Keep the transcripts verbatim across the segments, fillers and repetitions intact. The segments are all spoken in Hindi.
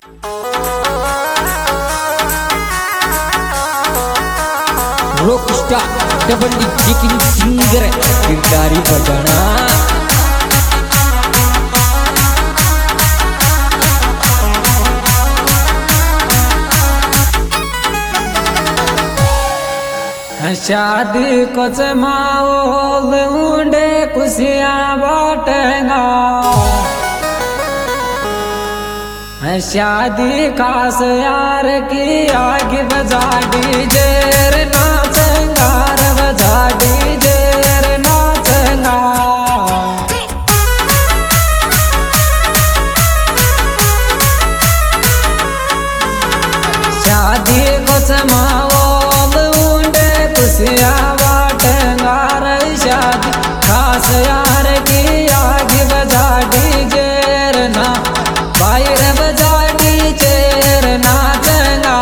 Rockstar double D king singer गिरदारी बजाना शादी को जमाओ लूंडे खुशियाँ बांटेगा शादी खास यार की आग बजा डीजे रे नाचेगा रे बजा डीजे रे नाचेगा शादी को जमाओ लूंडे खुशियाँ बांटेगा रे शादी खास यार की आग बजा डीजे रे ना भाई रे बजा डीजे रे नाचेगा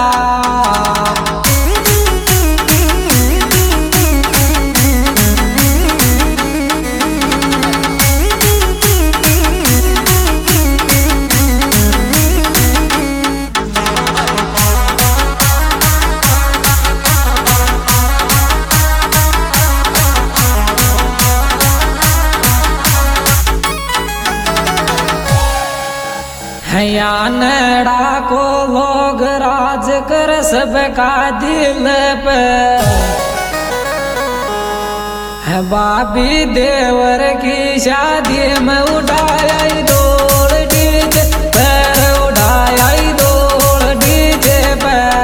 या नड़ा को लोग राज कर सबका दिल पे है बाबी देवर की शादी में उड़ाया डोल डीजे पर उड़ाया डोल डीजे पर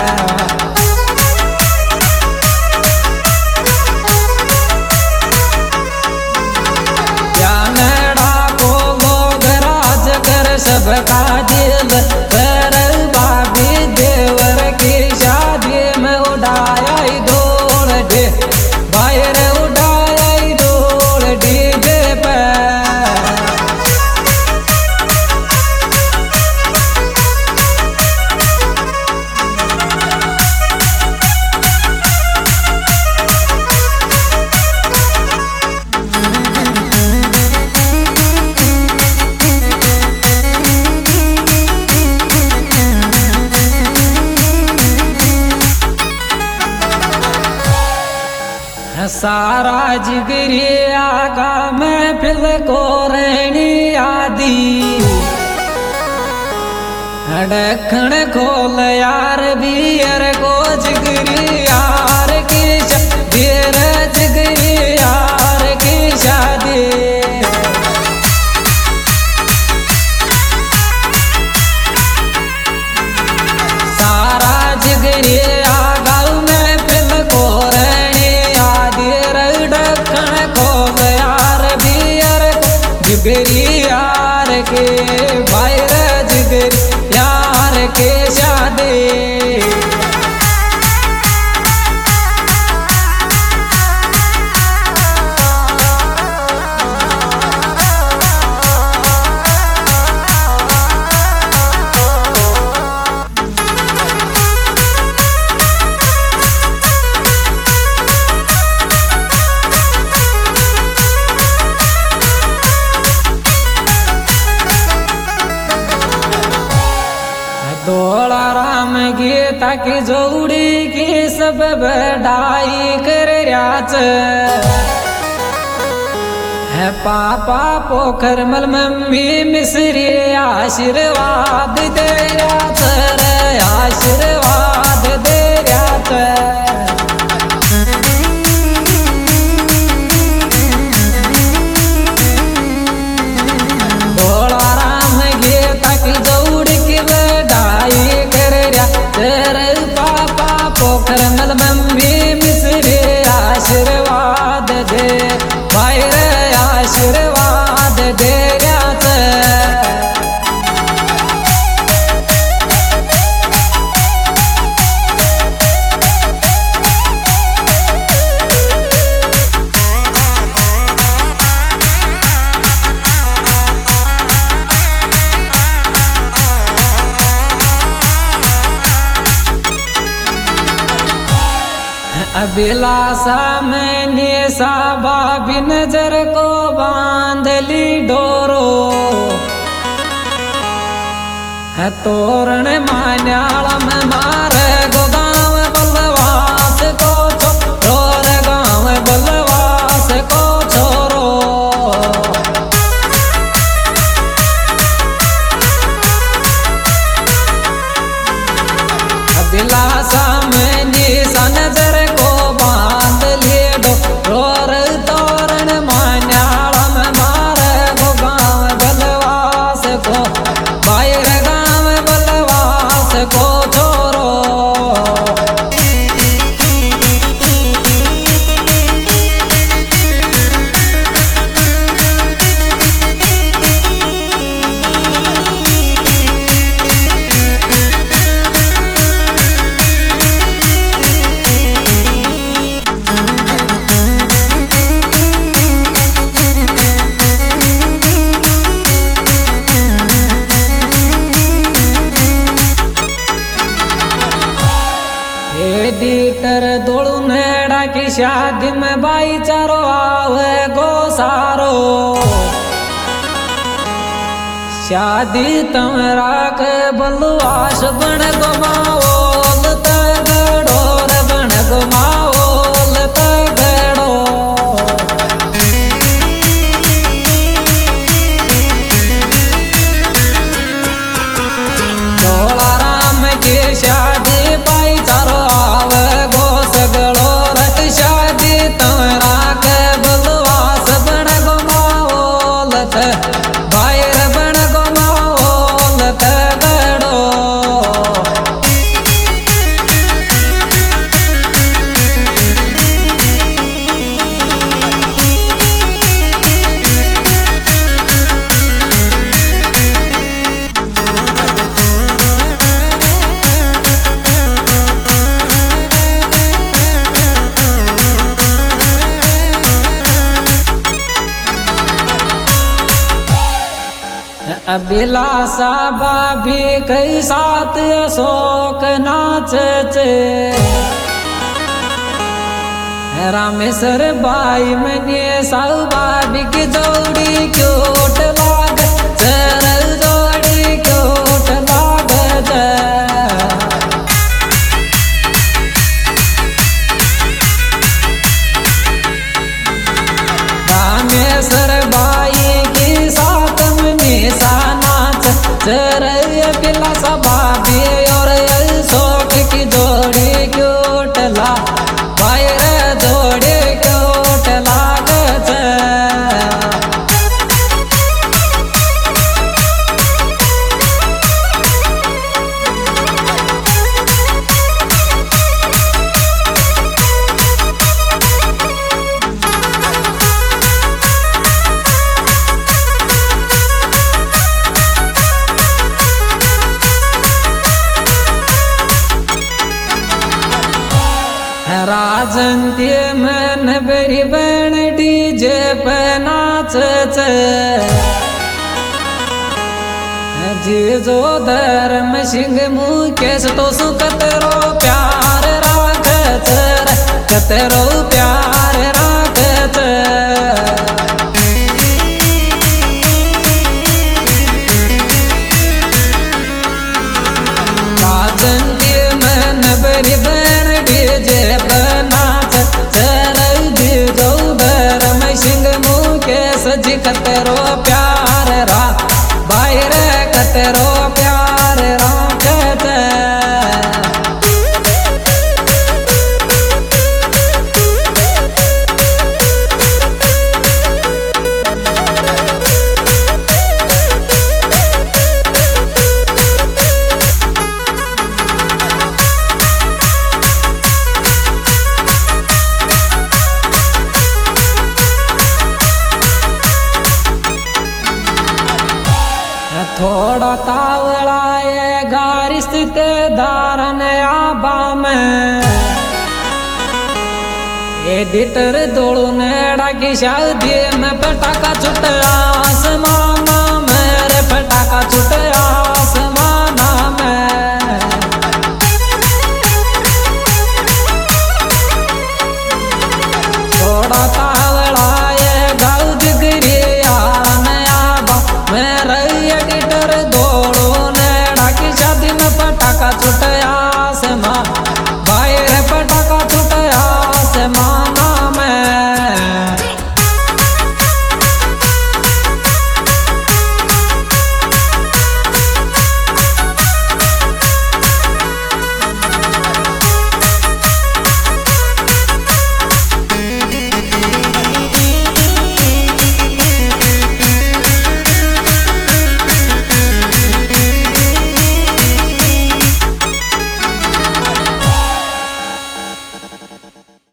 या नड़ा को लोग राज कर सबका दिल पर बाबी देवर की शादी में उड़ाया डोल डे बाहर उड़ाया डोल डीजे पर सारा जिगरी आगा में फिल को रहनी आदि ढक्कन खोल यार बियर को जिगरी यार की शादी रे जिगरी यार की शादी सारा जिगरी आगा में फिल को जिगरी यार के बाहर जिगरी यार के शादी दोला राम गीता की जोड़ी की सब बढ़ाई कर राच है पापा पोखर मल मम्मी मिश्री आशीर्वाद दे राच रे आशीर्वाद दे राच दोला राम गीता की जोड़ी की तेरे पापा पोखर नल मम्मी मिश्री आशीर्वाद दे भाई रे आशीर्वाद दे रात अभिलाषा मैंने साबा भी नजर को बांध ली डोरो तोरण मान्याला में मारे गो गाँव बलवास को छोर गाँव बलवास को छोरो दिलासा में निशान जर को बांध लिए डो रोर तोरण मान्याला में मारे गो गाँव बलवास को बाहर गाँव बलवास को छोरो एडिटर दोड़ू नेड़ा की शादी में भाईचारो आवे गो सारो शादी तम राख बलवास बन गो माओल तगड़ो रे बन गो माओल तगड़ो डोला राम की शादी भाईचारो आवे गो सगड़ो रट शादी तमरा के बलवास बन गो माओल बाहर बन गो माओल तगड़ो अभिलाषा भाभी कई साथ अशोक नाच रामेश्वर बाई मने साउ भाभी की जोड़ी क्यूट लाग चरल जोड़ी क्यूट लाग रामेश्वर बाई की साथ नाच चरय पिला सभाभी और शोक की जोड़ी क्यूट ला बाहर जोड़ी क्यूट लाग राजंती मन बरी बन डीजे पे नाच जीजो धर्म सिंह मुकेश तो सुकतरो प्यार राख कतरो प्यार राख राजंती मन बरी बन डीजे नाच चरल जीजो धर्म सिंह मुकेश जी कतरो प्यार रा बाहर कतरो प्यार राखत थोड़ा तावड़ाए गारिश ते धारन आबा में एडिटर दोड़ू नेड़ा की शादी में पटाखा छुट आसमान में रे पटाखा छुट